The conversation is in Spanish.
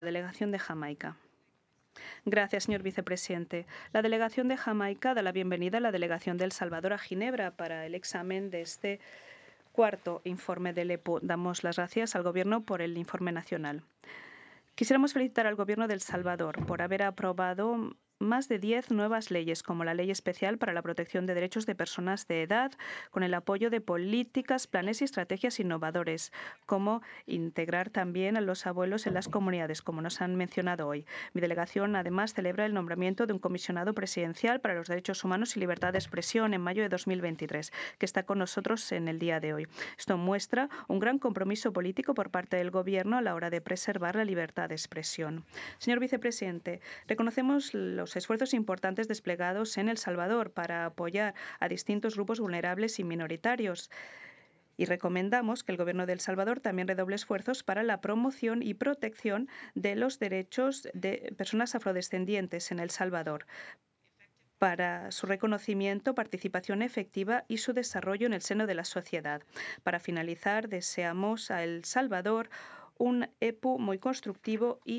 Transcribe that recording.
Delegación de Jamaica. Gracias, señor vicepresidente. La delegación de Jamaica da la bienvenida a la delegación de El Salvador a Ginebra para el examen de este cuarto informe del EPO. Damos las gracias al Gobierno por el informe nacional. Quisiéramos felicitar al Gobierno de El Salvador por haber aprobado más de 10 nuevas leyes, como la Ley Especial para la Protección de Derechos de Personas de Edad, con el apoyo de políticas, planes y estrategias innovadores, como integrar también a los abuelos en las comunidades, como nos han mencionado hoy. Mi delegación, además, celebra el nombramiento de un comisionado presidencial para los derechos humanos y libertad de expresión en mayo de 2023, que está con nosotros en el día de hoy. Esto muestra un gran compromiso político por parte del Gobierno a la hora de preservar la libertad de expresión. Señor vicepresidente, reconocemos los esfuerzos importantes desplegados en El Salvador para apoyar a distintos grupos vulnerables y minoritarios. Y recomendamos que el Gobierno de El Salvador también redoble esfuerzos para la promoción y protección de los derechos de personas afrodescendientes en El Salvador, para su reconocimiento, participación efectiva y su desarrollo en el seno de la sociedad. Para finalizar, deseamos a El Salvador un EPU muy constructivo y